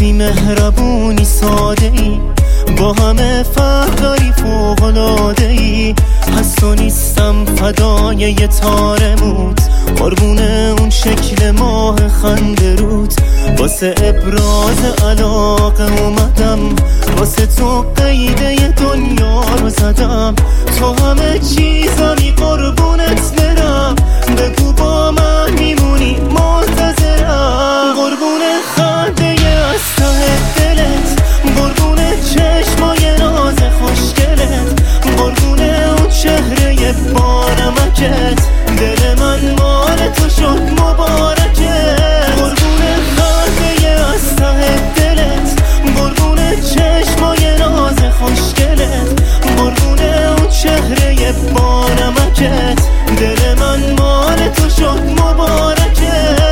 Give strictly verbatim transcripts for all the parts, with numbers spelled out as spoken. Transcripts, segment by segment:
بی مهربونی ساده ای، با همه فرق داری فوق‌العاده ای. هست و نیستم فدای یه تار موت، قربون اون شکل ماه خنده روت. واسه ابراز علاقه اومدم، واسه تو قیده دنیا رو زدم. تو همه چیزمی قربونت برم، بگو با من میمونی منتظرم. قربون خنده از ته دلت، قربون چشمای ناز خوشگلت، قربون اون چهره بانمکت. دل من مال تو شد مبارکه. قربون خنده از ته دلت، قربون چشمای ناز خوشگلت، قربون اون چهره بانمکت. دل من مال تو شد مبارکت.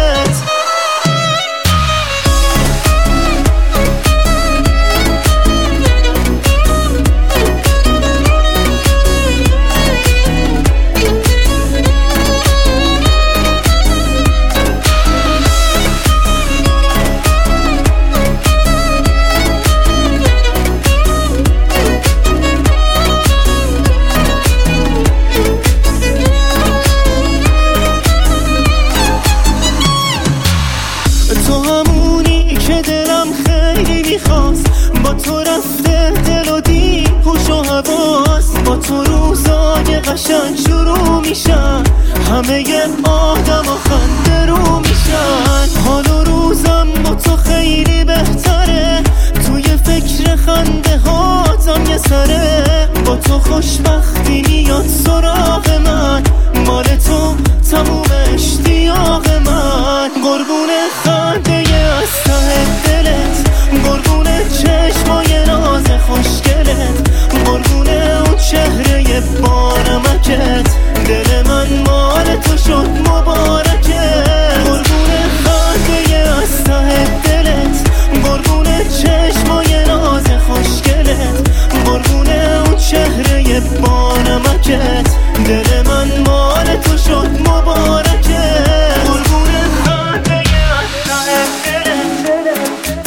تو همونی که دلم خیلی میخواست، با تو رفته دل و دین هوش و حواس. با تو روزای قشنگ شروع میشن، همه آدم و خنده رو میشن. حال و روزم با تو خیلی بهتره، توی فکر خنده هاتم یه سره. با تو خوشبختی میاد سراغ من، مال تو تموم اشتیاق من. قربون خنده از ته دلت، قربون چشمای ناز خوشگلت، قربون اون چهره بانمکت. دل من مال تو شد مبارکه. قربون خنده از ته دلت، قربون چشمای ناز خوشگلت، قربون اون چهره بانمکت. دل من مال تو شد مبارکه. قربون خنده از ته دلت،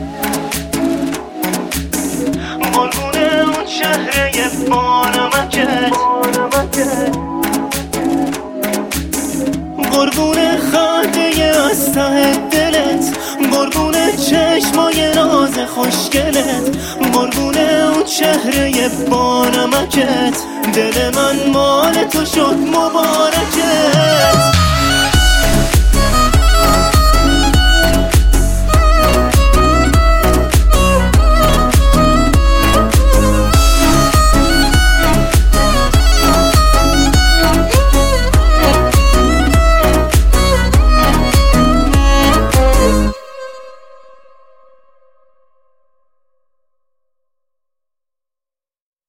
قربون اون چهره بانمکت. قربون خنده از ته دلت، قربون چشمای ناز خوشگلت، قربون اون چهره بانمکت. دل من مال تو شد مبارکه.